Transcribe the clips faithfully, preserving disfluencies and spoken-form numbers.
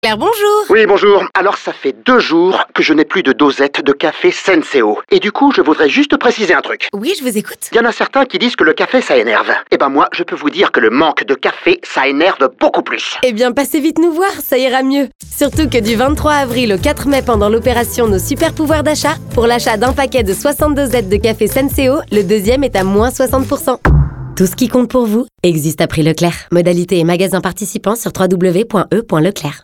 Claire, bonjour. Oui, bonjour. Alors, ça fait deux jours que je n'ai plus de dosette de café Senseo. Et du coup, je voudrais juste préciser un truc. Oui, je vous écoute. Il y en a certains qui disent que le café, ça énerve. Eh ben moi, je peux vous dire que le manque de café, ça énerve beaucoup plus. Eh bien, passez vite nous voir, ça ira mieux. Surtout que du vingt-trois avril au quatre mai, pendant l'opération Nos Super Pouvoirs d'achat, pour l'achat d'un paquet de soixante dosettes de café Senseo, le deuxième est à moins soixante pour cent. Tout ce qui compte pour vous existe à prix Leclerc. Modalité et magasins participants sur w w w point e point leclerc.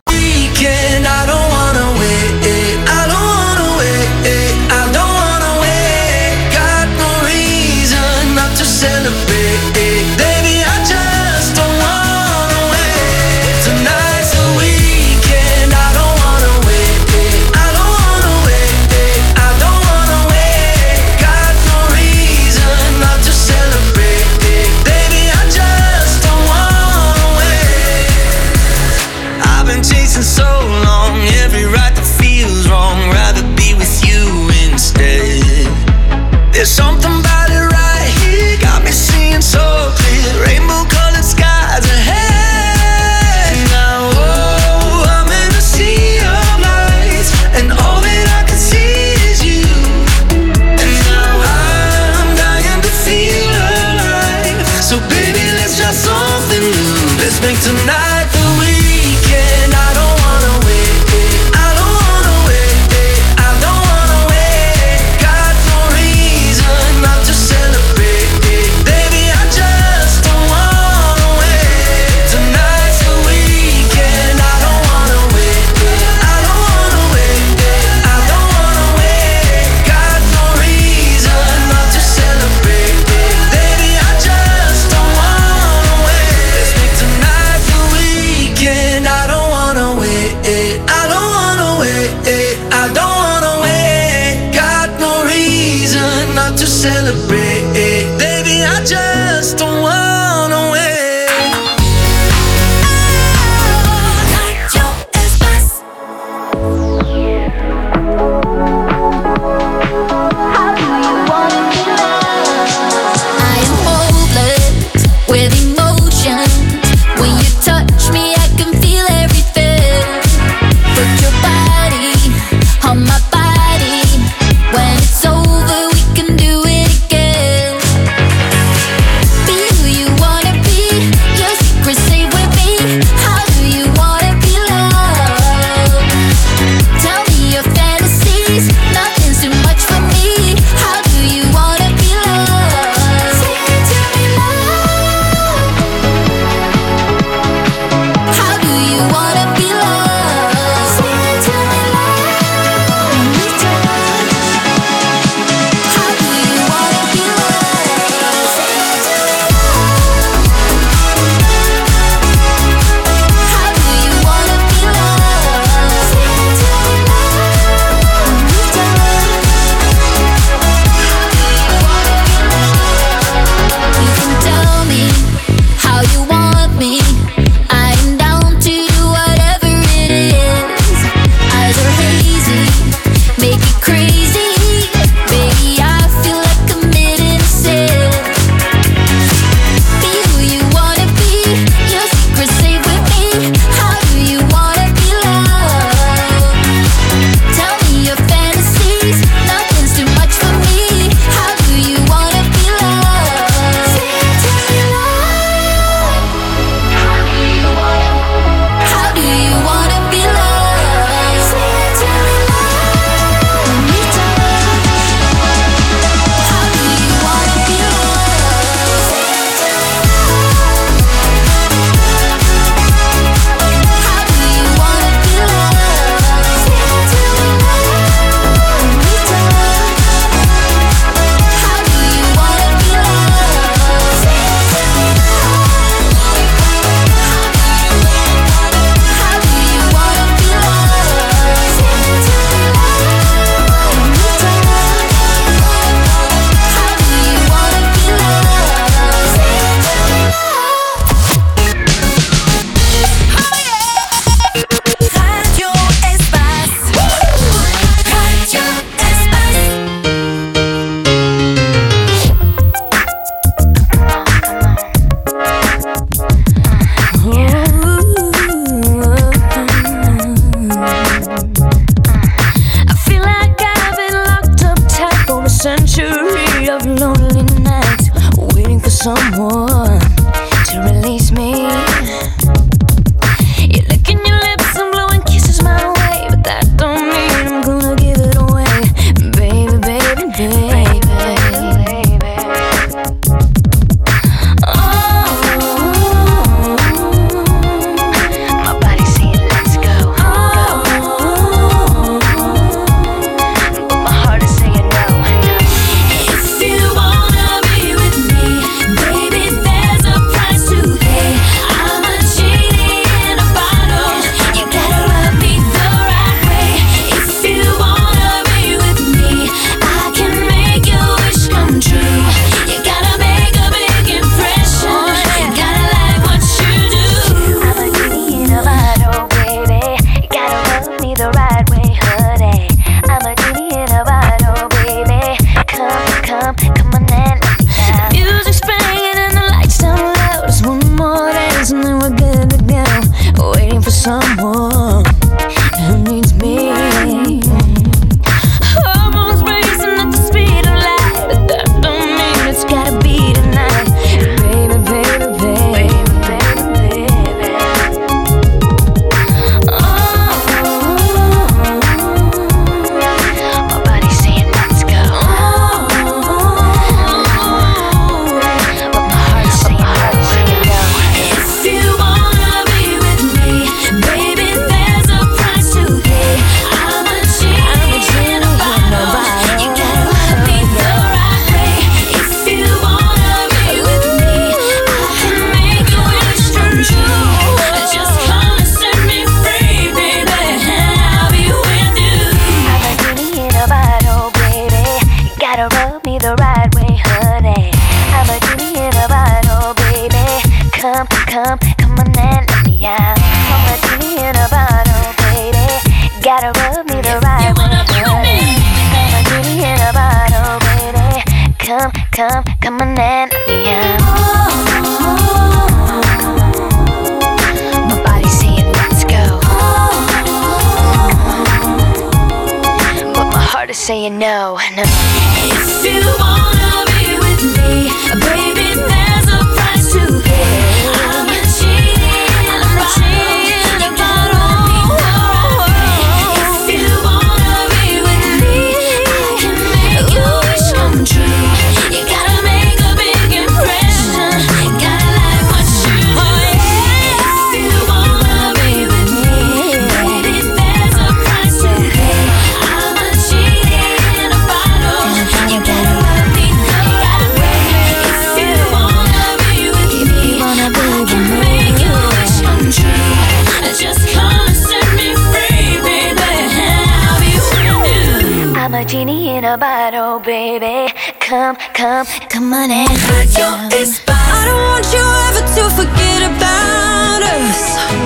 Chasing so long, every right that feels wrong, rather be with you instead. There's something about it right here, got me seeing so clear, rainbow colored skies ahead. Now, oh, I'm in a sea of lights, and all that I can see is you. And now I'm dying to feel alive, so baby, let's try something new. Let's make tonight the weekend. I don't wanna wait, I don't wanna wait, I don't wanna wait. Got no reason not to celebrate, baby, I just don't wanna wait. Tonight's the weekend. I don't wanna wait, I don't wanna wait, I don't wanna wait. Got no reason not to celebrate, baby, I just don't wanna wait. Let's make tonight the weekend. I don't wanna wait, I don't wanna wait, I don't wanna wait. Got no reason not to celebrate, baby, I just don't wanna wait. Nacho Express. I am hopeless with emotion. When you touch me, I can feel everything. Put your body on my body. When it's over, we can do it again. more. Who needs me? Hormones racing at the speed of light, but that don't mean it's gotta be tonight. Baby, baby, baby, baby, baby. Oh, my body's saying let's go. But my heart's saying no. If you wanna be with me, baby, there's a price to pay. I'm a genie in a bottle. You gotta love me the right way. If you wanna be with me, I can make your wish come true. Just come and set me free, baby, and I'll be with you. I'm a genie in a bottle, baby. You gotta rub me the right way, honey. I'm a genie in a bottle, baby. Come, come, come on and let me out. I'm a genie in a bottle, baby. Gotta rub me the right way, honey. I'm a genie in a bottle, baby. Come, come, come on and let me out. My body's saying let's go, but my heart is saying no, no. If you wanna be with me, baby, there's a price to pay. I'm a genie in a bottle. You gotta let me know. If you wanna be with me, I can make your wish come true. You gotta make a big impression. Gotta like what you do. If you wanna be with me, baby, there's a price to pay. I'm a genie in a bottle. You gotta let me know. If you wanna be with me, I can make your wish come true. Just come and set me free, baby, and I'll be with you. I'm a genie in a bottle, baby. Come, come, come on and hurt your spot. I don't want you ever to forget about us.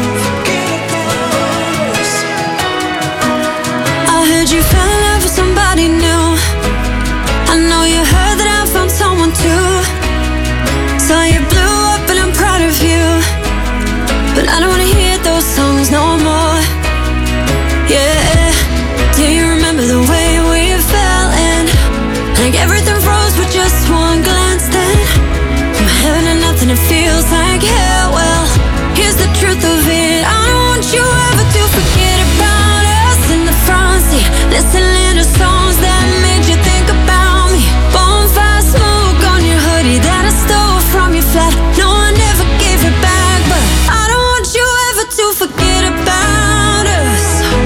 I heard you fell in love with somebody new. I know you heard that I found someone too. Saw you blew up and I'm proud of you, but I don't wanna hear those songs no more. Yeah, do you remember the way we fell in? Like everything froze with just one glance. Then from heaven to nothing, it feels like hell. Well, here's the truth of it. I don't want you ever to forget about us in the front seat, listening to songs that made you think about me. Bonfire smoke on your hoodie that I stole from your flat. No, I never gave it back, but I don't want you ever to forget about us.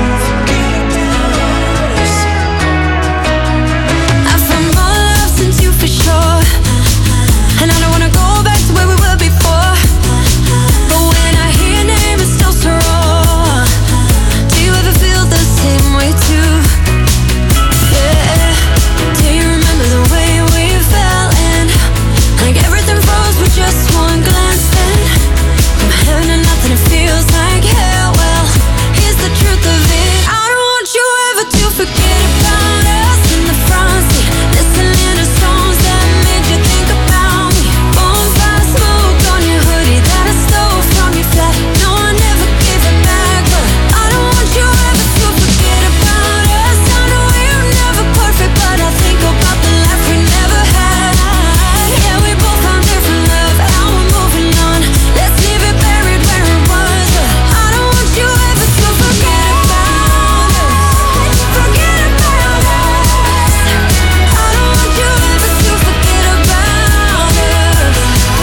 I found more love since you for sure, and I don't wanna go back to where we were before. But when I hear your name, it's still so raw. Do you ever feel the same way too? Yeah. Do you remember the way we fell in? Like everything froze with just one glance. Then from heaven to nothing, it feels like hell. Well, here's the truth of it. I don't want you ever to forget about us in the front seat, listening to songs that made you think about me. Bonfire smoke on your hoodie that I stole from your flat. No, I never gave it back, but I don't want you ever to forget about us. I know we're never perfect, but I think about the life we never had. Yeah, we both found different love, now we're moving on. Let's leave it buried where it was, but I don't want you ever to forget about us. Forget about us. I don't want you ever to forget about us.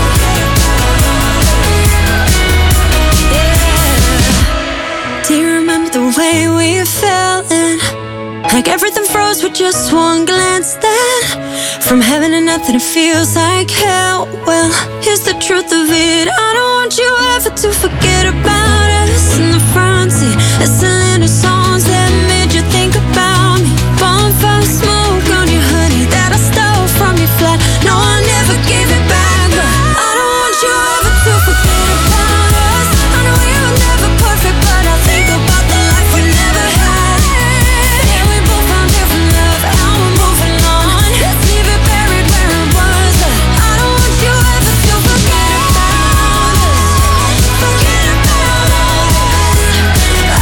Yeah. Do you remember the way we fell in? Like everything froze with just one glance. Then from heaven to nothing, it feels like hell. Well, here's the truth of it. I don't want you ever to forget about us in the front seat, listening to songs that made you think about me. Bonfire smoke on your hoodie that I stole from your flat. No, I never gave it back, but I don't want you ever to forget about us. I know we were never perfect, but I think about the life we never had. Yeah, we both found different love, now we're moving on. Let's leave it buried where it was, but I don't want you ever to forget about us. Forget about us.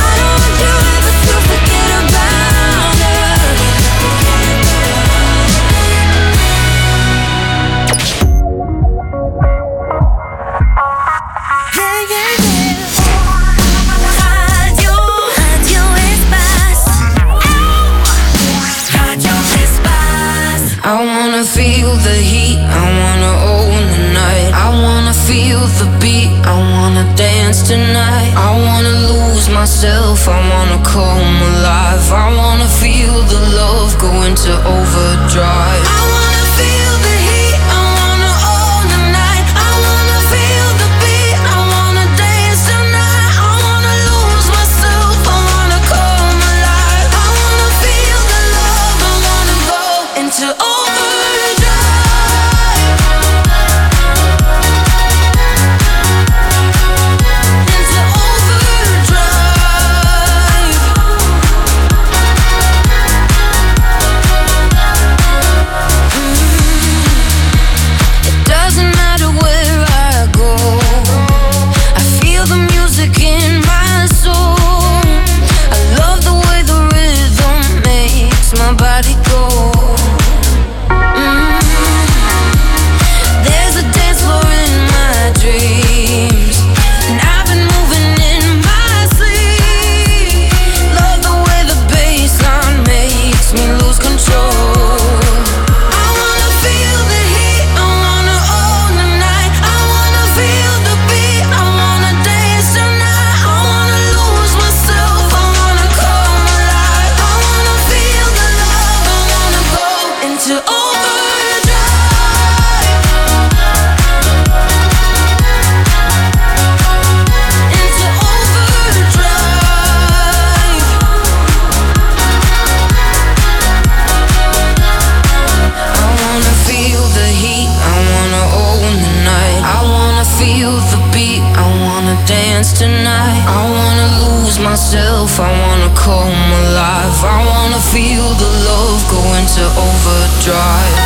the beat, I wanna dance tonight. I wanna lose myself, I wanna come alive. I wanna feel the love go into overdrive. I wanna feel the heat, I wanna own the night. I wanna feel the beat, I wanna dance tonight. I wanna lose myself, I wanna come alive. I wanna feel the love, I wanna go into overdrive. Tonight, I wanna lose myself, I wanna come alive. I wanna feel the love go into overdrive.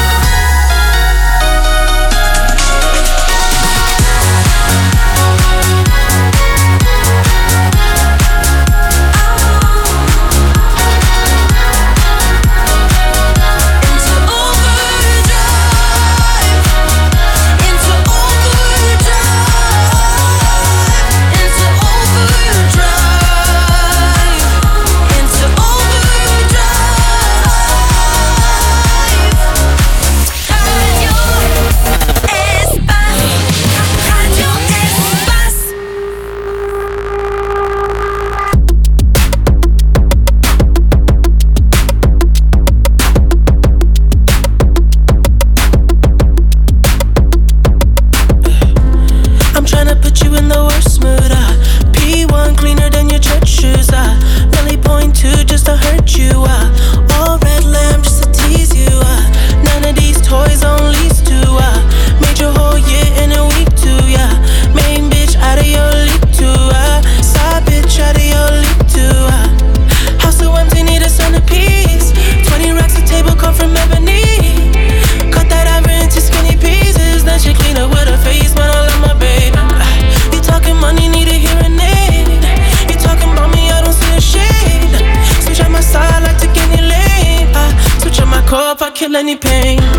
Any pain. Look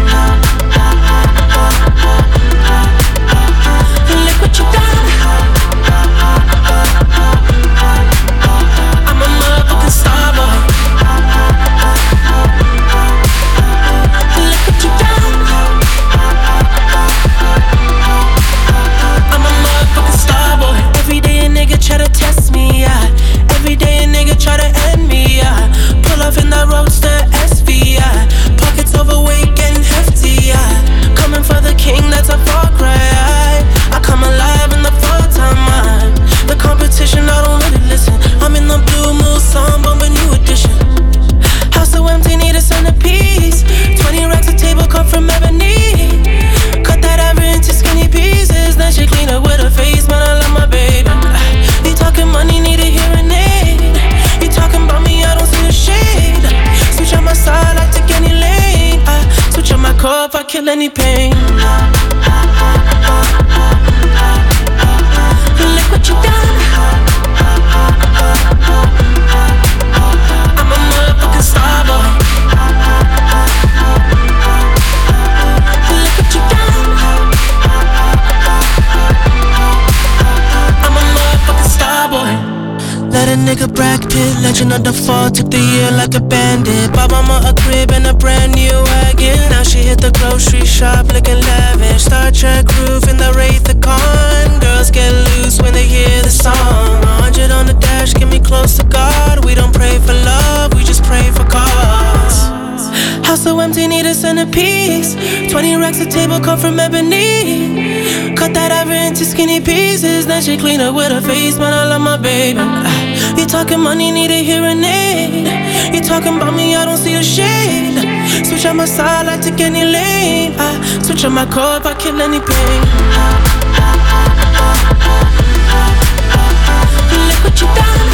what you done. I'm a motherfucking star boy. Look what you done. I'm a motherfucking star boy. Every day a nigga try to test me, yeah. Every day a nigga try to end me, yeah. Pull off in that roadster S V, yeah. Pockets overweight, getting hefty, yeah. Coming for the king, that's a far cry. I come alive in the full-time mind. The competition, I don't really listen. I'm in the blue moon song, bumping new edition. House so empty, need a centerpiece. Twenty racks a table cut from ebony. Cut that average into skinny pieces. Then she clean up with her face, man, I love my baby. You talking money, need a hearing aid. You talking about me, I don't see a shade. Switch on my side, I take any lane. I switch on my cup, I kill any pain. Look what you done. I'm a motherfucking star boy. Look what you done. I'm a motherfucking star boy. Let a nigga brag. crack pit, legend of the fall, took the year like a bandit. Bought mama a crib and a brand new wagon. Now she hit the grocery shop looking lavish. Star Trek roof in the Wraith the Con. Girls get loose when they hear the song. A hundred on the dash, get me close to God. We don't pray for love, we just pray for cause. House so empty, need a centerpiece. Twenty racks a table cut from ebony. Cut that ever into skinny pieces. Then she clean up with her face, man, I love my baby. You talking money, need a hearing aid. You talking about me, I don't see a shade. Switch on my side, I take any lane. I switch on my core, I kill any pain. Look what you done.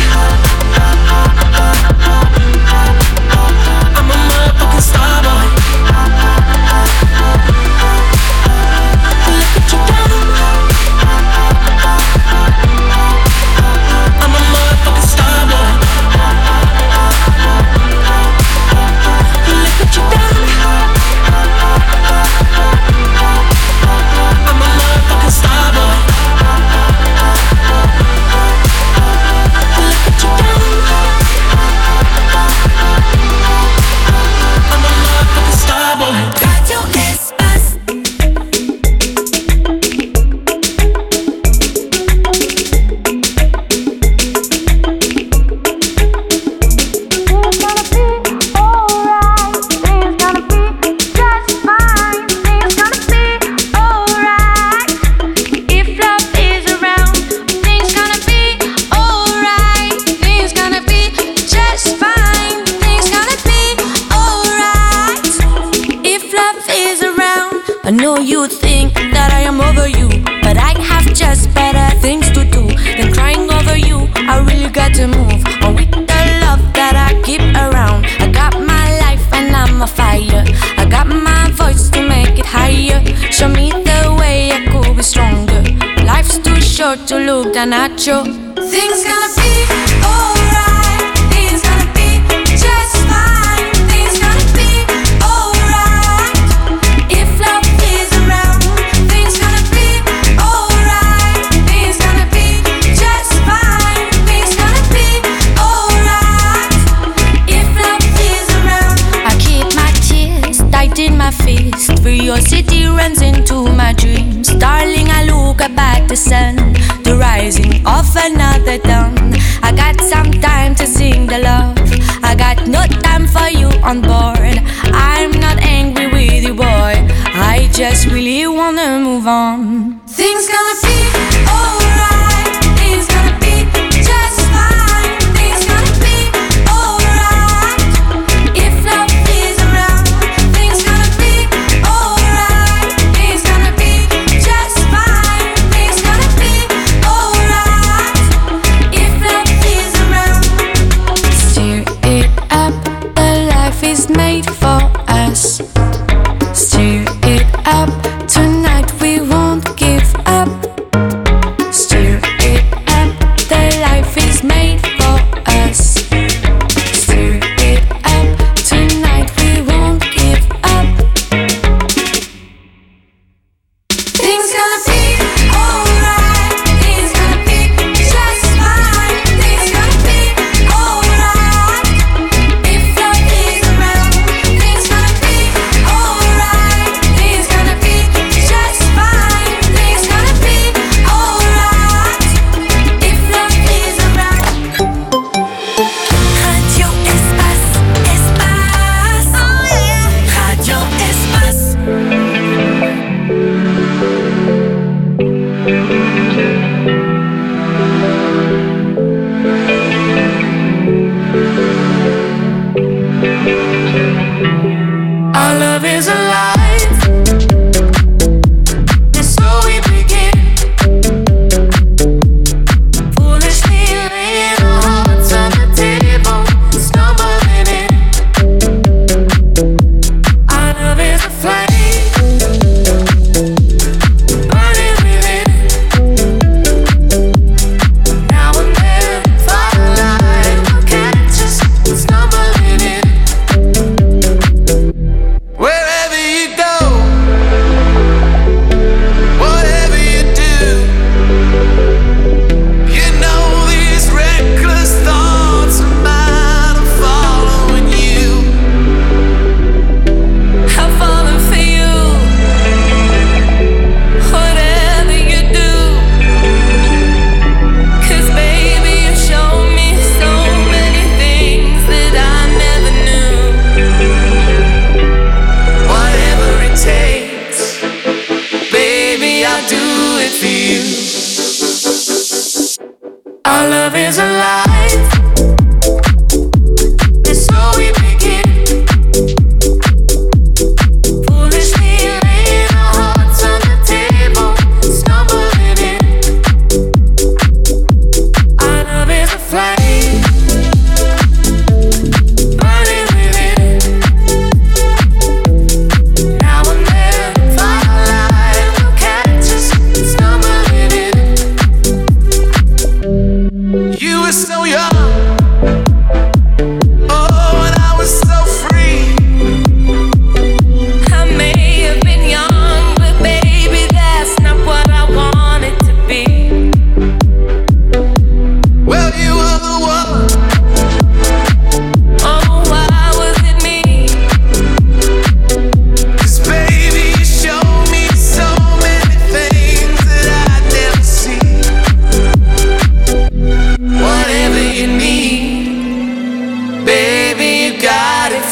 I'm a motherfucking star boy. Look what you done. I'm a motherfucking star boy. Look what you done. I'm a motherfucking star boy. Look what you done. I'm a motherfucking star boy. Radio Espace. I know you think that I am over you, but I have just better things to do than crying over you. I really got to move on with the love that I keep around. I got my life and I'm a fire. I got my voice to make it higher. Show me the way I could be stronger. Life's too short to look down at you. Things gonna be alright. Things gonna be just fine. Things gonna be alright. If love is around, things gonna be alright. Things gonna be just fine. Things gonna be alright. If love is around, I keep my tears tight in my fist. Curiosity runs into my dreams. Darling, I look up at the sun, the rising of another dawn. I got some time to sing the love. I got no time for you on board. I'm not angry with you, boy. I just really wanna move on. Things gonna be alright. Things gonna be just fine. Things gonna be alright. If love is around, things gonna be alright. Things gonna be just fine. Things gonna be alright. If love is around, stir it up. The life is made for us. Stir it up. Tonight we won't give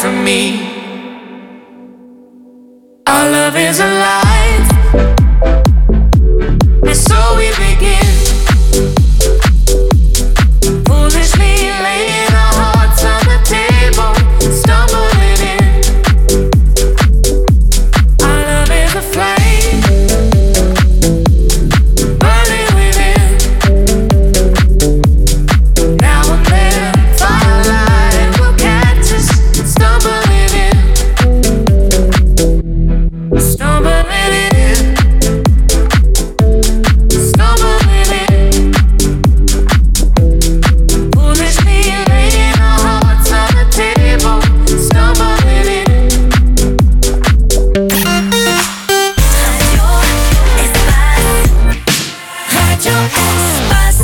for me. Our love is alive, and so we begin. Foolishly laying our hearts on the table, stumbling in. Our love is a flame, burning within. Now and then, firelight will catch us, stumbling in. Stumbling in, stumbling in. Foolishly laying our hearts on the table, stumbling in. Radio Espace.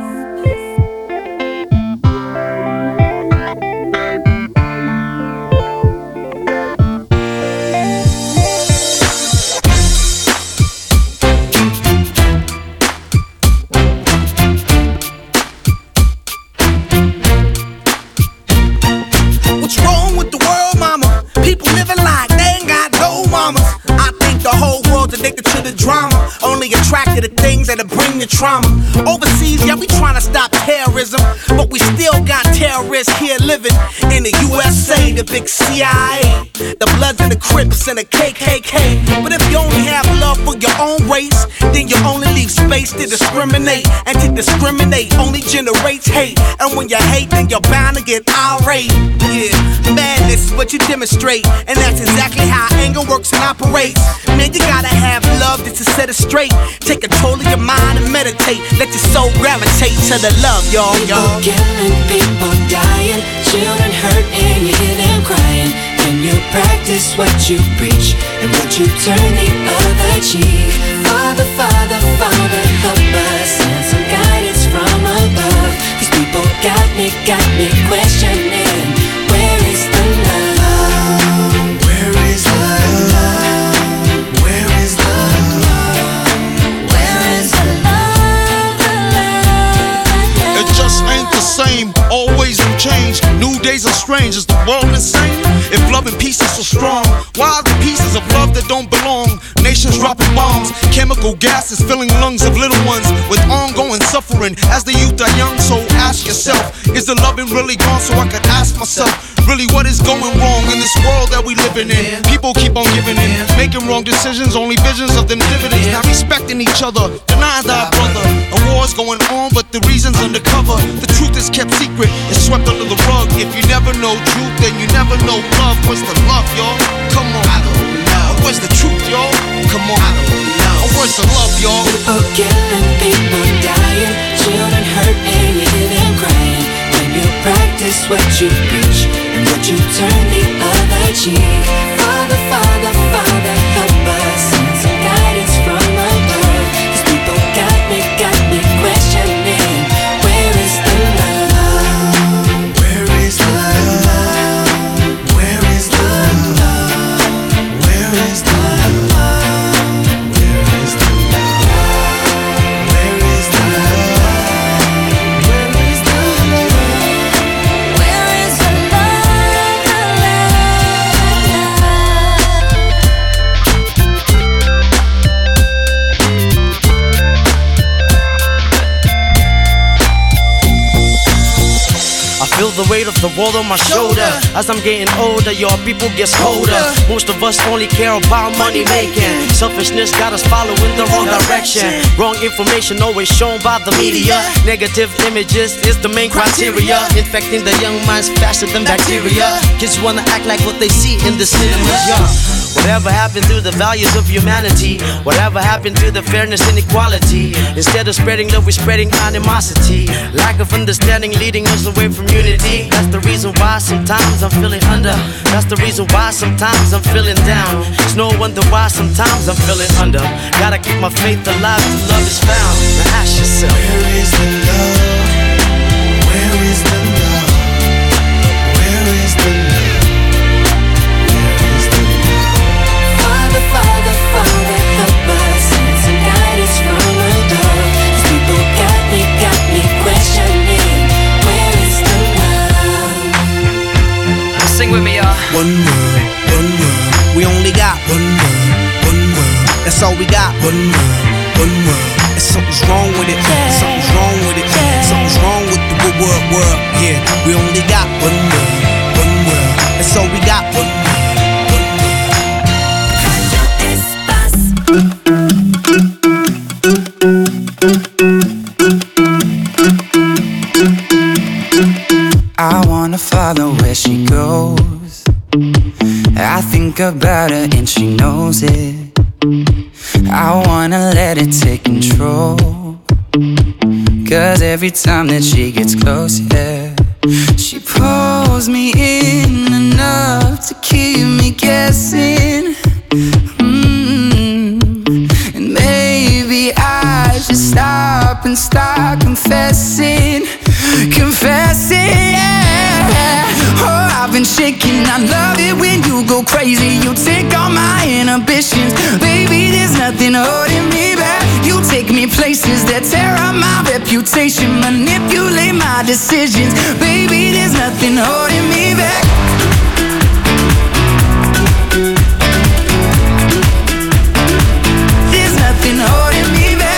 What's wrong with the world, mama? People living like they ain't got no mamas. I think the whole world's addicted to the drama, only attracted to things that'll bring the trauma. Overseas, yeah, we trying to stop terrorism, but we still got terrorists here living in the U S A, the big C I A, the Bloods and the Crips and the K K K. But if you only have love for your own race, then you only leave space to discriminate, and to discriminate only generates hate. And when you hate, then you're bound to get irate. Yeah, madness is what you demonstrate, and that's exactly how anger works and operates. Man, you gotta have love just to set it straight. Take control of your mind and meditate. Let your soul gravitate to the love, y'all, y'all. People killing, people dying, children hurt and you hear them crying. When you practice what you preach, and would you turn the other cheek? Father, Father, Father, help us, send some guidance from above. These people got me, got me questioning, where is the love? Where is the love? Where is the love? Where is the love? The love, the love? It just ain't the same, always in change. New days are strange, is the world insane? If love and peace is so strong, why are the pieces of love that don't belong? Nations dropping bombs, chemical gases filling lungs of little ones with ongoing suffering as the youth are young. So ask yourself, is the loving really gone? So I could ask myself, really what is going wrong in this world that we living in? People keep on giving in, making wrong decisions, only visions of them dividends. Not respecting each other, denying thy brother. A war's going on, but the reason's undercover. The truth is kept secret, it's swept under the rug. If you never know truth, then you never know love. Where's the love, y'all? Come on. I don't know. Where's the truth, y'all? Come on. I don't know. Where's the love, y'all? People killing, people dying, children hurt and you hear them crying. When you practice what you preach, and would you turn the other cheek? Father, Father, Father, help us, send some guidance from above. These people got me, got me questioning, where is the love? Where is the love? Where is the love? Where is the love? Where is the love? Where is the love? Where is the love? Where is the love? I feel the weight of the world on my shoulder. As I'm getting older, your people get colder. Most of us only care about money making. Selfishness got us following the wrong direction. Wrong information always shown by the media. Negative images is the main criteria, infecting the young minds faster than bacteria. Kids wanna act like what they see in the cinemas, yeah. Whatever happened to the values of humanity? Whatever happened to the fairness and equality? Instead of spreading love, we're spreading animosity. Lack of understanding leading us away from unity. That's the reason why sometimes I'm feeling under. That's the reason why sometimes I'm feeling down. It's no wonder why sometimes I'm feeling under. Gotta keep my faith alive till love is found. Now ask yourself, where is the love? Where is the love? Where is the love? Father, Father, help us, send some guidance from above. These people got me, got me questioning, where is the love? Sing with me, y'all. One world, one world. We only got one world, one world. That's all we got. One world, one world. And something's wrong with it. Yeah. Something's wrong with it. Yeah. Something's wrong with the good world, world. Yeah, we only got one world, one world. That's all we got. One world. I wanna follow where she goes. I think about her and she knows it. I wanna let it take control. Cause every time that she gets close, yeah, she pulls me in enough to keep me guessing. mm. And maybe I should stop and start confessing. Confessing, yeah. Oh, I've been shaking. I love it when you go crazy. You take all my inhibitions. Baby, there's nothing holding me back. You take me places that tear up my reputation, manipulate my decisions. Baby, there's nothing holding me back. There's nothing holding me back.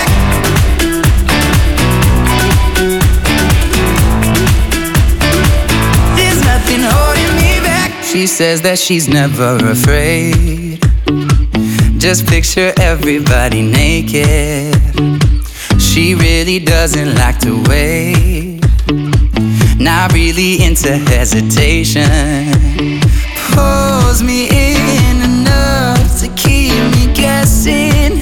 She says that she's never afraid. Just picture everybody naked. She really doesn't like to wait. Not really into hesitation. Pulls me in enough to keep me guessing.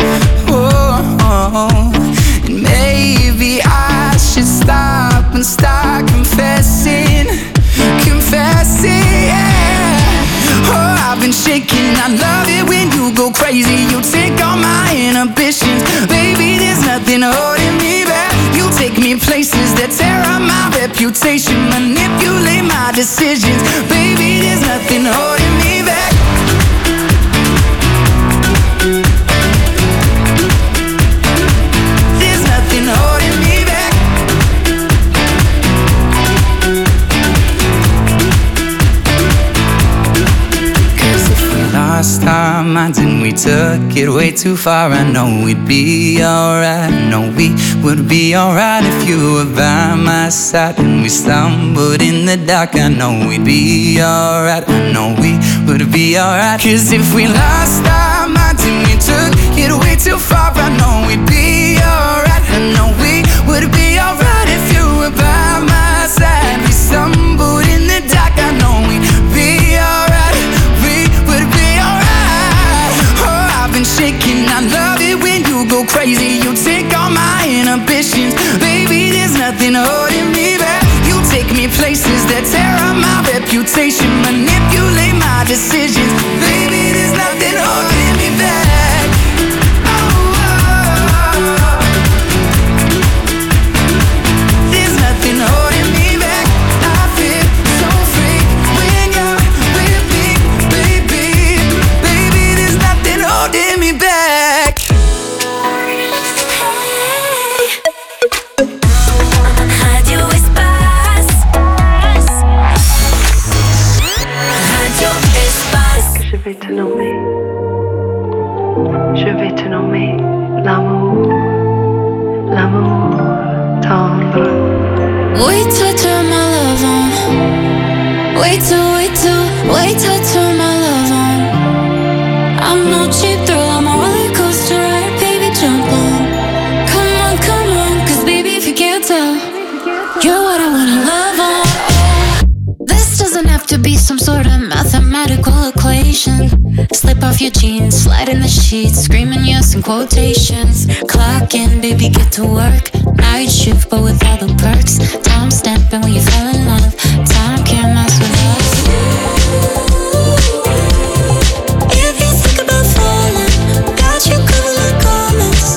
Oh, and maybe I should stop and start confessing. Confessing, yeah. Oh, I've been shaking. I love it when you go crazy. You take all my inhibitions. Baby, there's nothing holding me back. You take me places that tear up my reputation, manipulate my decisions. Baby, there's nothing holding me back. There's nothing holding me back. Lost our minds and we took it way too far. I know we'd be alright. I know we would be alright if you were by my side. And we stumbled in the dark. I know we'd be alright. I know we would be alright. Cause if we lost our minds and we took it way too far, I know we'd be alright. I know we would be alright if you were by my side. We stumbled in the dark. I know we'd be alright. Shaking, I love it when you go crazy. You take all my inhibitions. Baby, there's nothing holding me back. You take me places that tear up my reputation, manipulate my decisions. Baby, there's nothing holding me back. Oh, oh, oh. There's nothing holding me back. I feel so free when you're with me, baby. Baby, there's nothing holding me back. Radio Espace. Radio Espace. Je vais te nommer. Je vais te nommer l'amour. L'amour tendre. Wait till I turn my love on. Wait till, wait till, wait till I turn my love on. I'm no cheap thrill, I'm a roller coaster ride, baby, jump on. Come on, come on, cause baby, if you can't tell, you're what I wanna love on. This doesn't have to be some sort of mathematical equation. Slip off your jeans, slide in the sheets, screaming yes in quotations. Clock in, baby, get to work. Night shift, but with all the perks. Time stamping when you fell in love. Time can't mess with us. You cover like garments.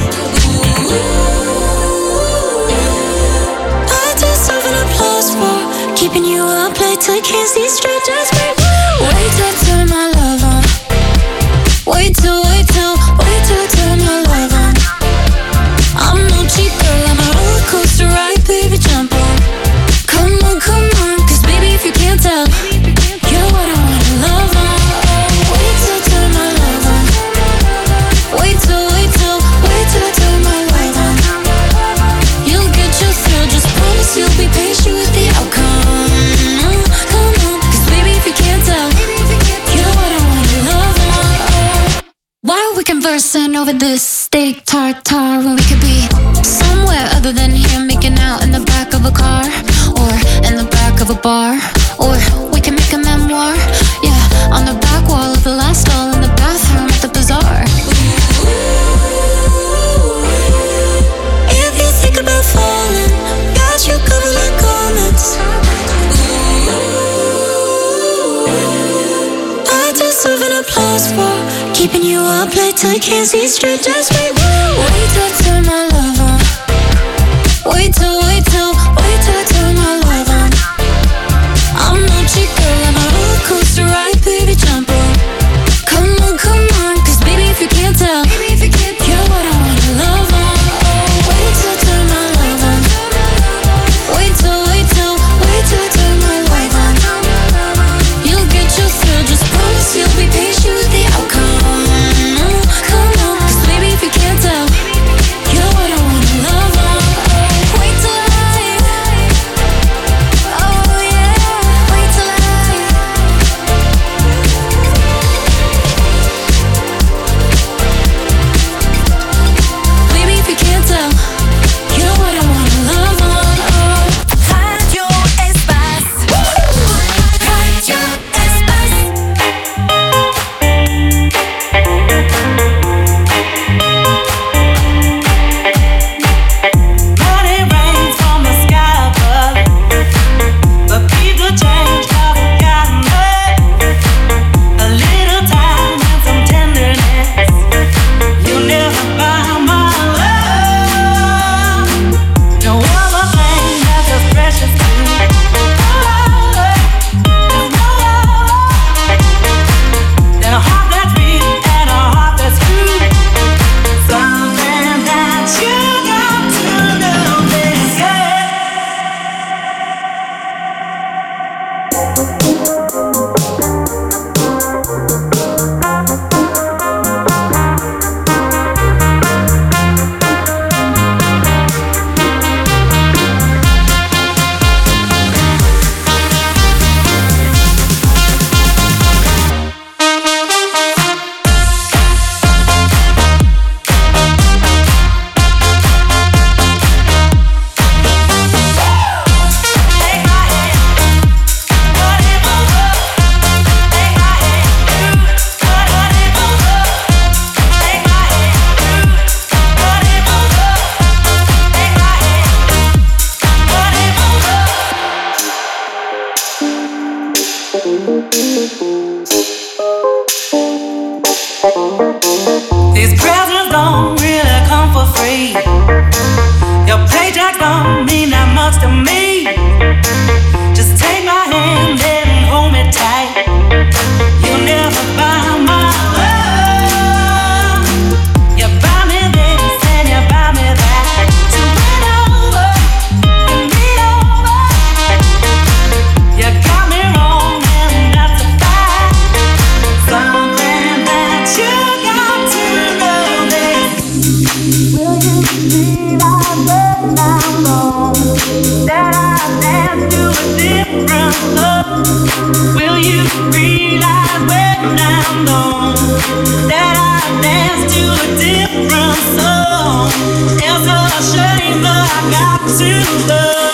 I deserve an applause for keeping you up late till you can't see straight. Just wait, wait till I turn my love on. Wait till, wait till, wait till I turn my love on. I'm no cheap girl, I'm a roller coaster ride, baby, jump on. Come on, come on, cause baby, if you can't tell, you're over this steak tartare when we could be somewhere other than here, making out in the back of a car or in the back of a bar, or we can make a memoir, yeah, on the back wall of the last stall in the bathroom at the bazaar. If you think about falling, got you covered like comets. I deserve an applause for keeping you up late till you can't see straight. Just wait, wait till I turn my love on. Wait till, wait till, wait till I turn my love on. I'm no cheap girl, I'm a roller coaster ride, baby, jump on. Come on, come on, cause baby if you can't tell, baby if you can't tell, you're what I wanna love on. Oh, wait till I turn my love on. Wait till, wait till, wait till I turn my love on. You'll get your thrill, just promise you'll be patient with the outcome. Come on, cause baby if you can't tell, you're what I wanna love on. Oh, wait till I, oh yeah, wait till I. Baby if you can't tell, you're what I wanna love on. Oh, Radio Espace, Radio Espace. Money rains from the sky above, but people change, haven't gotten up. A little time and some tenderness, you'll never buy my love. No other thing that's as precious to me. There's no other than a heart that's real and a heart that's true. Something that you got to know, baby. These presents don't really come for free. Your paychecks don't mean that much to me. Just take my hand and hold me tight. You'll never buy my love. You buy me this and you buy me that. So win over, win me over. You got me wrong and that's a fact. Something that you got to know, baby. Will you realize when I'm gone that I dance to a different love? Will you realize when I'm gone that I dance to a different song? It's a shame that I got to love.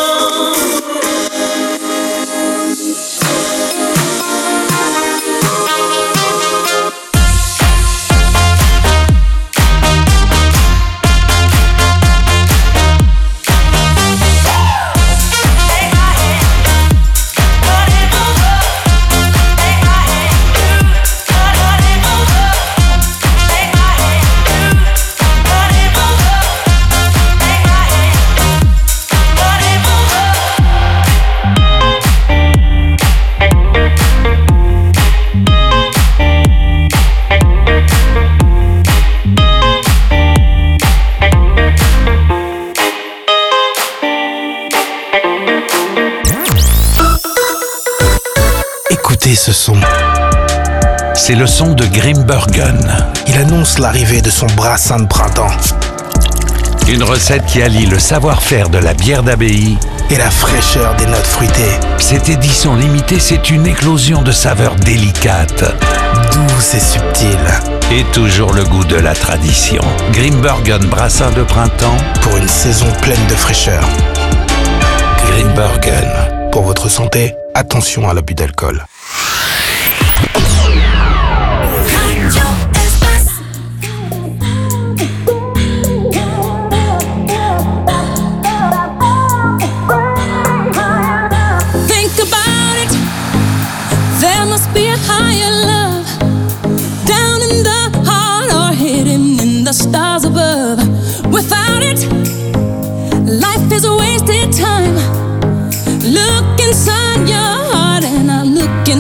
Écoutez ce son. C'est le son de Grimbergen. Il annonce l'arrivée de son brassin de printemps. Une recette qui allie le savoir-faire de la bière d'abbaye et la fraîcheur des notes fruitées. Cette édition limitée, c'est une éclosion de saveurs délicates, douce et subtile. Et toujours le goût de la tradition. Grimbergen Brassin de printemps pour une saison pleine de fraîcheur. Grimbergen. Pour votre santé, attention à l'abus d'alcool. The stars above. Without it, life is a wasted time. Look inside your heart and I look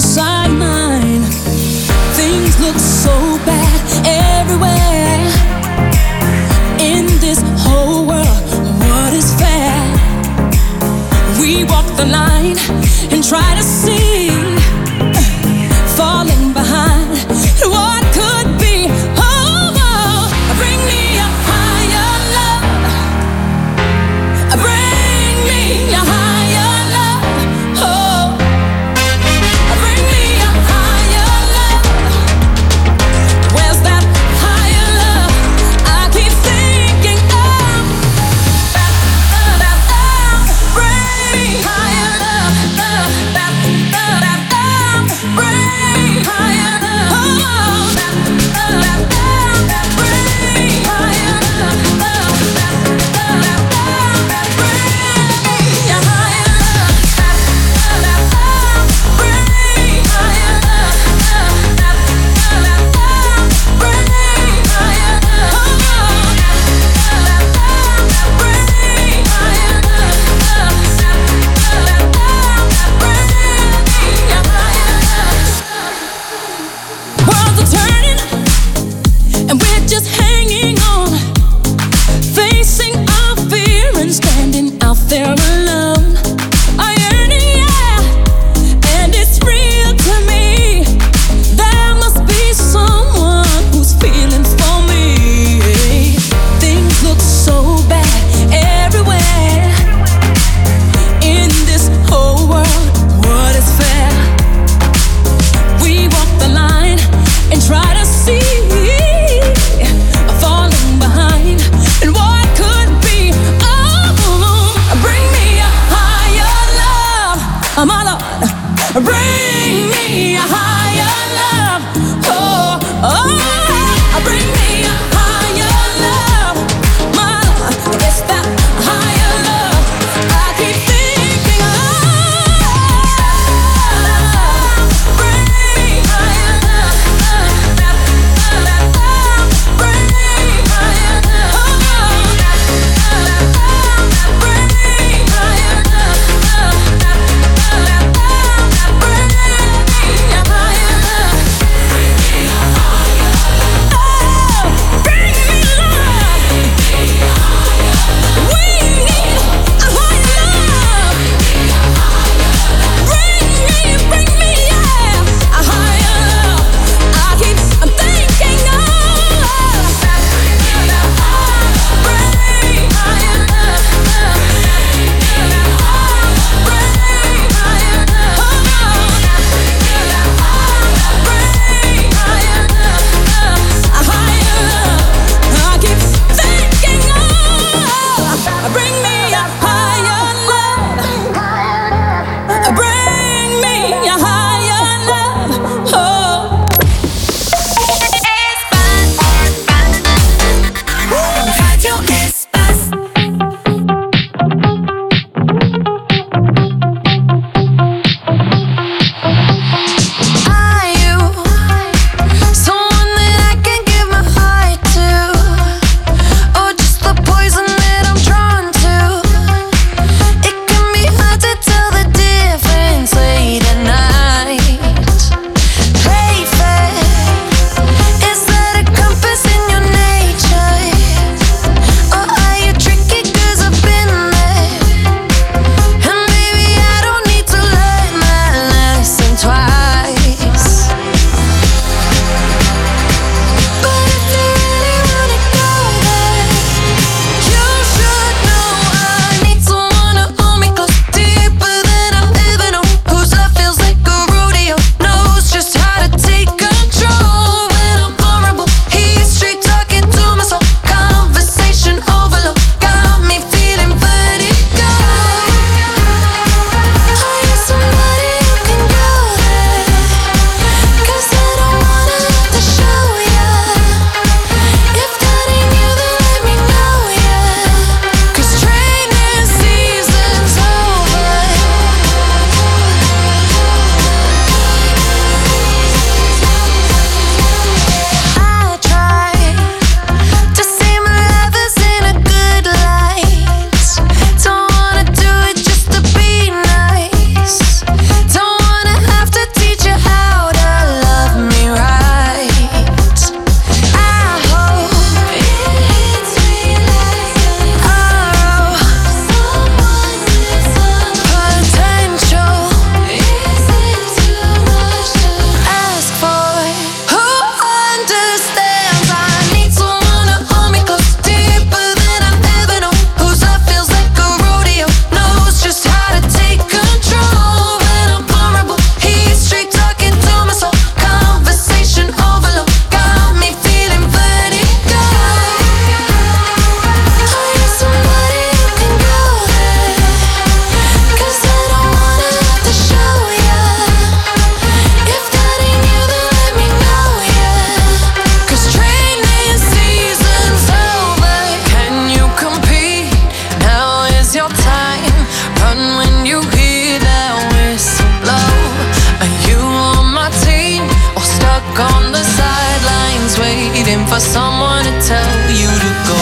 for someone to tell you to go.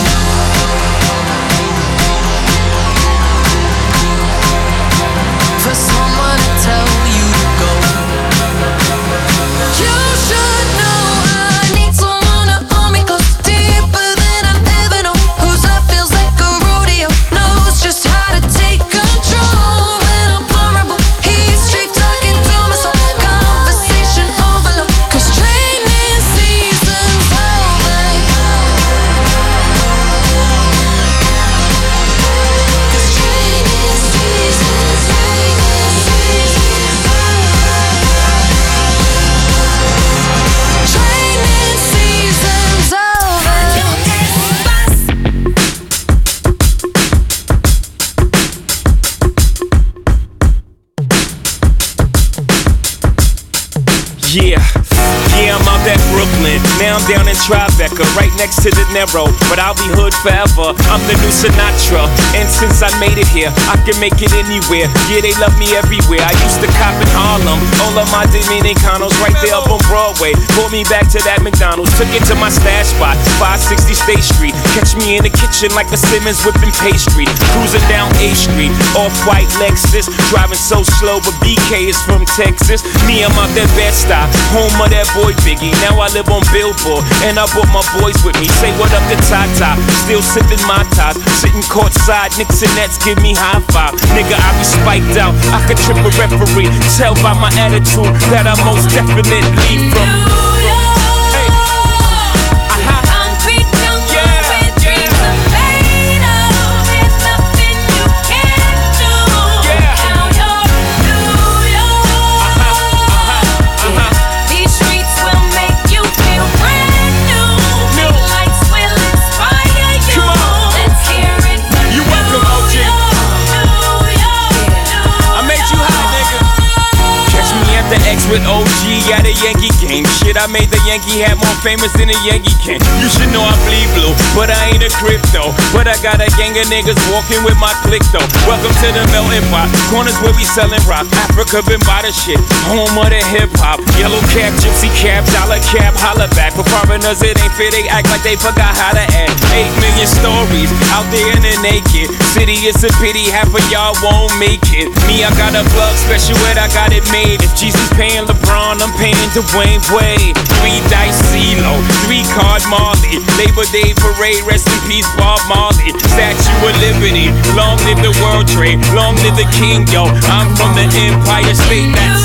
For someone to tell you to go. You should know I need someone to hold me close, deeper than I've ever known. Whose love feels like a rodeo, knows just how to take control. When I'm vulnerable, he's straight talking to my soul. Conversation overload, cause training season's over. Cause training season's Training season's over. Yeah, yeah, I'm out at Brooklyn. Now I'm down in Tribeca, right next to the Narrow. But I'll be hood forever. I'm the new Sinatra. And since I made it here, I can make it anywhere. Yeah, they love me everywhere. I used to cop in Harlem. All of my Dominicanos right there up on Broadway. Pulled me back to that McDonald's. Took it to my stash spot, five sixty State Street. Catch me in the kitchen like a Simmons whipping pastry. Cruising down A Street, off-white Lexus. Driving so slow, but B K is from Texas. Me, I'm out that Bed-Stuy, home of that boy Biggie. Now I live on Billboard, and I brought my boys with me. Say what up to Tata, still sipping my ties. Sitting courtside, Knicks and Nets give me high five. Nigga, I be spiked out, I could trip a referee. Tell by my attitude that I most definitely from with O G at a Yankee game. Shit, I made the Yankee hat more famous than a Yankee can. You should know I bleed blue, but I ain't a crypto. But I got a gang of niggas walking with my click though. Welcome to the melting pot, corners where we selling rock. Africa been by the shit, home of the hip hop. Yellow cap, gypsy cap, dollar cap, holla back. For foreigners it ain't fair, they act like they forgot how to act. Eight million stories out there in the naked city. It's a pity half of y'all won't make it. Me, I got a plug special ed, I got it made. If Jesus paying LeBron, I'm paying Dwayne Wade. Three dice CeeLo, three card Marley. Labor Day parade, rest in peace Bob Marley. Statue of Liberty, long live the World Trade, long live the King, yo. I'm from the Empire State, that's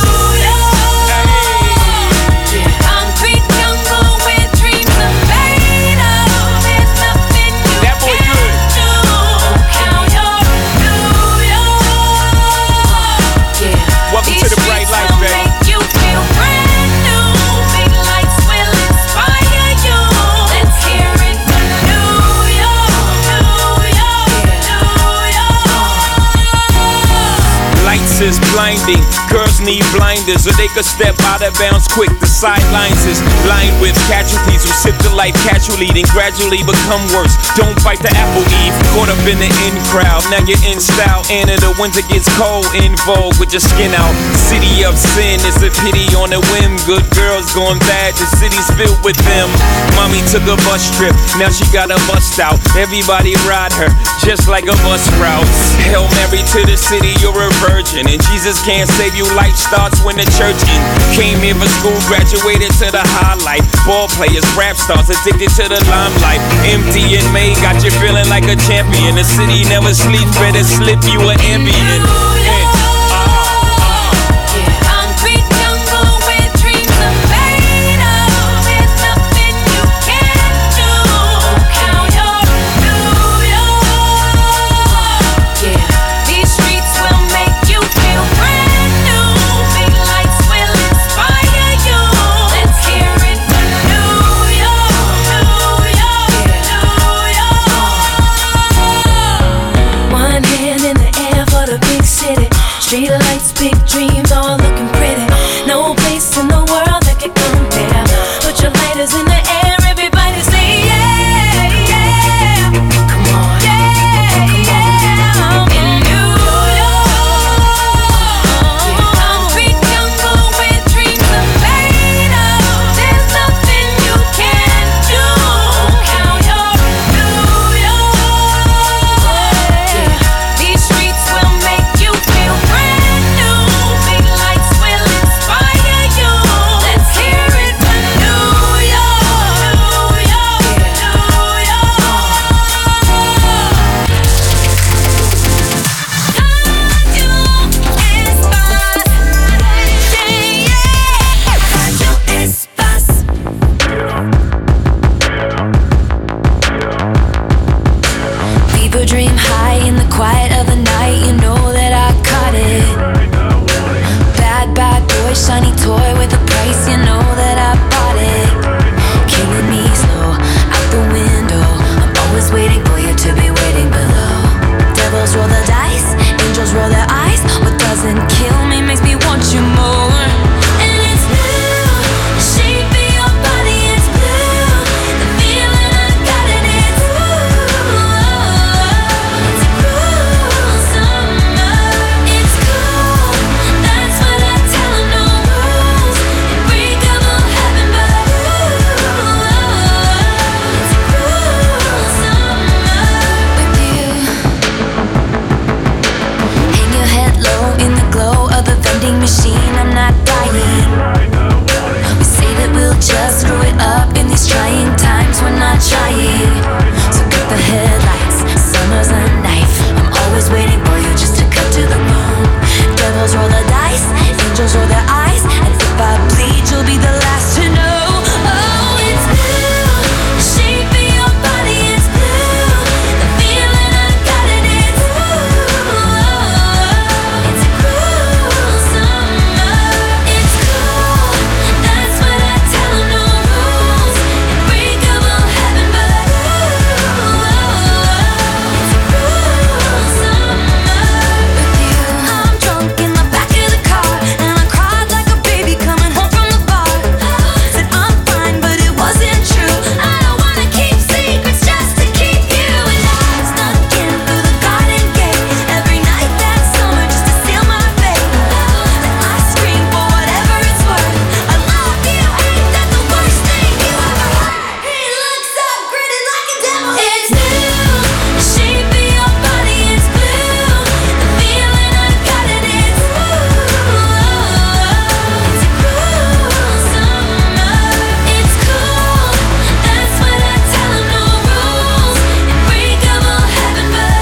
is blinding. Girls need blinders so they could step out of bounds quick. The sidelines is lined with casualties who sip the life casually, then gradually become worse. Don't bite the apple, Eve. Caught up in the in crowd, now you're in style. And in the winter gets cold, in vogue with your skin out. City of sin, it's a pity on a whim. Good girls going bad, the city's filled with them. Mommy took a bus trip, now she got a bust out. Everybody ride her, just like a bus route. Hail Mary to the city, you're a virgin. And Jesus can't save you, life starts when the church in. Came here for school, graduated to the highlight. Ball players, rap stars, addicted to the limelight. Empty in May, got you feeling like a champion. The city never sleeps, better slip you an ambient. Street lights, big dreams, all looking pretty. No place in the world that could compare. Put your lighters in the air, everybody say yeah, yeah. Come on, yeah, yeah. I'm in New York. Concrete jungle where dreams are made of. There's nothing you can't do. angels or their eyes. And if I bleed, you'll be the last to know. Oh, it's blue, the shape of your body is blue. The feeling I got it, it's blue. It's a cruel summer. It's cool, that's what I tell 'em. No rules, unbreakable heaven, but ooh, it's a cruel summer with you. I'm drunk in the back of the car, and I cried like a baby coming home from the bar. Said I'm fine, but it wasn't true. I don't wanna keep secrets just to keep you. And I snuck in through the garden gate every night that summer just to seal my fate. Then I scream for whatever it's worth. I love you, ain't that the worst thing you ever heard? He looks up, grinning like a devil. It's blue, the shape of your body is blue. The feeling I got it, it's blue. It's a cruel summer. It's cool, that's what I tell 'em. No rules, unbreakable heaven, but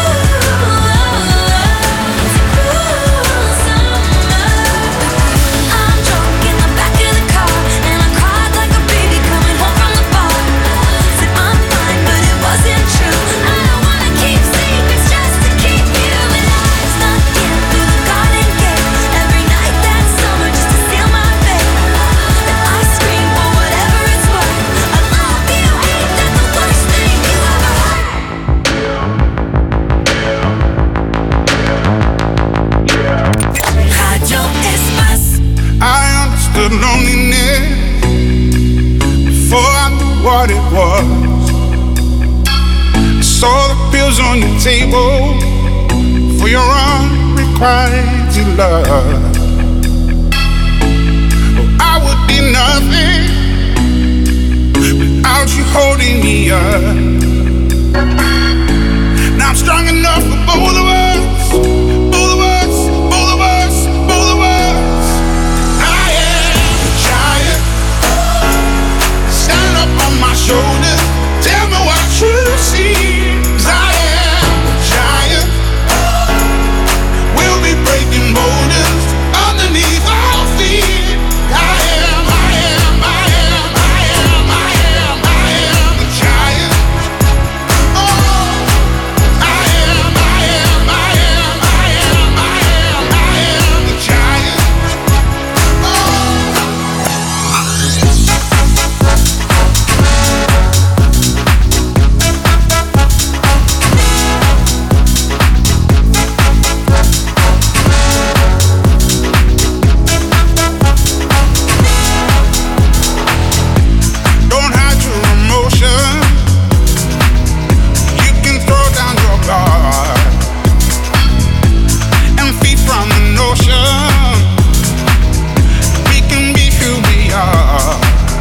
ooh, it's a cruel summer. I'm drunk in the back of the car, and I cried like a baby coming home from the bar. Said I'm fine, but it wasn't true. I don't wanna keep secrets just to keep you. And I snuck in through the garden gate every night that summer just to seal my fate. Then I scream for whatever it's worth. I love you, ain't that the worst thing you ever heard? Radio Espace. I understood loneliness before I knew what it was. I saw the pills on your table for your unrequited love. Oh, I would be nothing without you holding me up. Now I'm strong enough for both of us. Both of us, both of us, both of us. I am a giant. Stand up on my shoulders. Tell me what you see. 'Cause I am a giant. We'll be breaking boulders underneath our feet. I am, I am, I am, I am, I am, I am a giant. Oh, I am, I am, I am, I am, I am, I am a giant. Don't hide your emotion. You can throw down your guard and feed from the notion. We can be who we are.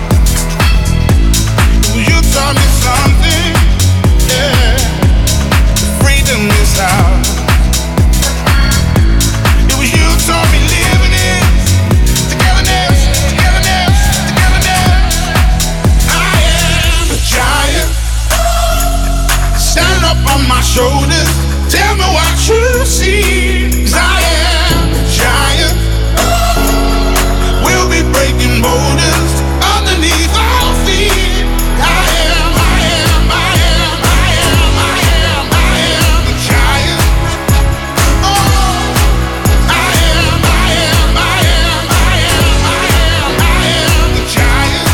You taught me something, yeah. Freedom is ours. It was you taught me living it. Togetherness, togetherness, togetherness. I am a giant. Stand up on my shoulders. Tell me what you see. 'Cause I am a giant. We'll be breaking boulders underneath our feet. I am, I am, I am, I am, I am, I am a giant. Oh, I am, I am, I am, I am, I am, I am a giant.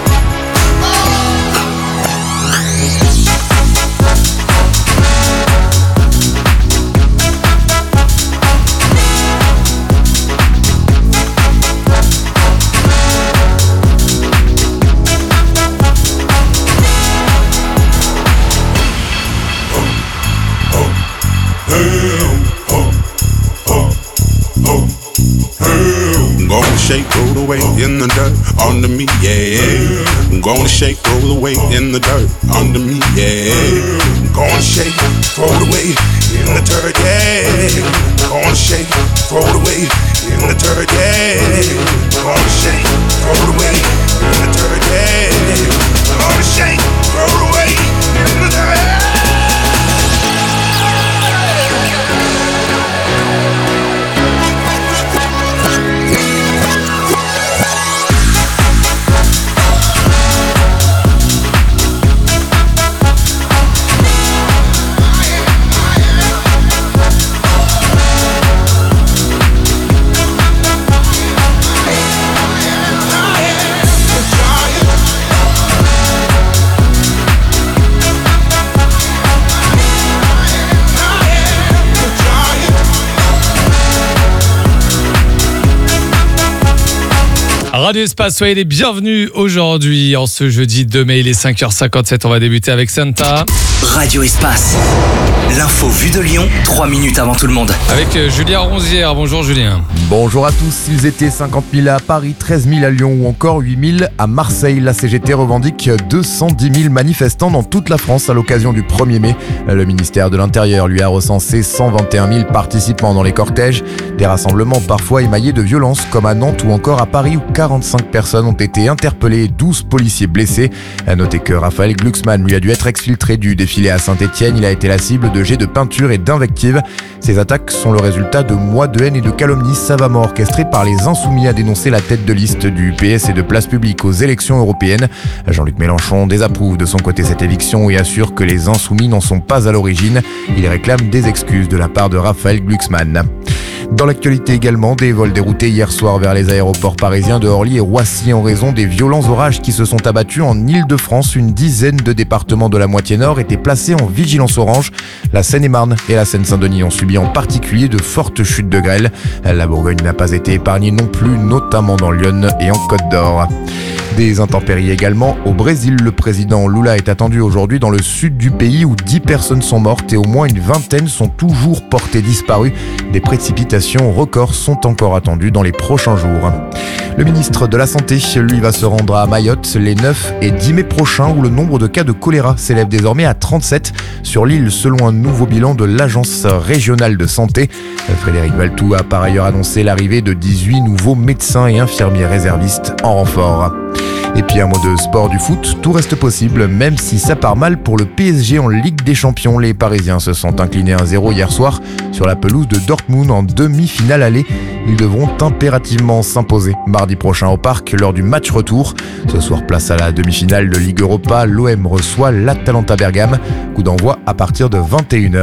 I'm gonna shake, roll away in the dirt under me, yeah. I'm gonna shake, roll away in the dirt under me, yeah. I'm gonna shake, throw it away in the dirt, yeah. I'm gonna shake, throw it away in the dirt, yeah. I'm gonna shake, throw it away in the dirt, yeah. I'm gonna shake, throw it away in the dirt. Radio Espace, soyez les bienvenus aujourd'hui, en ce jeudi deux mai, il est cinq heures cinquante-sept, on va débuter avec Santa. Radio Espace, l'info vue de Lyon, trois minutes avant tout le monde. Avec euh, Julien Ronzière, bonjour Julien. Bonjour à tous, ils étaient cinquante mille à Paris, treize mille à Lyon ou encore huit mille à Marseille. La C G T revendique deux cent dix mille manifestants dans toute la France à l'occasion du premier mai. Le ministère de l'Intérieur lui a recensé cent vingt et un mille participants dans les cortèges. Des rassemblements parfois émaillés de violence comme à Nantes ou encore à Paris où quarante-cinq personnes ont été interpellées et douze policiers blessés. À noter que Raphaël Glucksmann lui a dû être exfiltré du défilé à Saint-Etienne. Il a été la cible de jets de peinture et d'invectives. Ces attaques sont le résultat de mois de haine et de calomnies savamment orchestrées par les Insoumis, a dénoncé la tête de liste du P S et de Place Publique aux élections européennes. Jean-Luc Mélenchon désapprouve de son côté cette éviction et assure que les Insoumis n'en sont pas à l'origine. Il réclame des excuses de la part de Raphaël Glucksmann. Dans l'actualité également, des vols déroutés hier soir vers les aéroports parisiens de Orly et Roissy en raison des violents orages qui se sont abattus en Île-de-France. Une dizaine de départements de la moitié nord étaient placés en vigilance orange. La Seine-et-Marne et la Seine-Saint-Denis ont subi en particulier de fortes chutes de grêle. La Bourgogne n'a pas été épargnée non plus, notamment dans l'Yonne et en Côte d'Or. Des intempéries également au Brésil. Le président Lula est attendu aujourd'hui dans le sud du pays où dix personnes sont mortes et au moins une vingtaine sont toujours portées disparues. Des précipitations records sont encore attendues dans les prochains jours. Le ministre de la Santé, lui, va se rendre à Mayotte les neuf et dix mai prochains où le nombre de cas de choléra s'élève désormais à trente-sept sur l'île selon un nouveau bilan de l'Agence régionale de santé. Frédéric Valtou a par ailleurs annoncé l'arrivée de dix-huit nouveaux médecins et infirmiers réservistes en renfort. Et puis un mot de sport du foot, tout reste possible même si ça part mal pour le P S G en Ligue des Champions. Les Parisiens se sont inclinés un zéro hier soir sur la pelouse de Dortmund en demi-finale aller. Ils devront impérativement s'imposer mardi prochain au Parc lors du match retour. Ce soir, place à la demi-finale de Ligue Europa, l'O M reçoit l'Atalanta Bergame. Coup d'envoi à partir de vingt et une heures.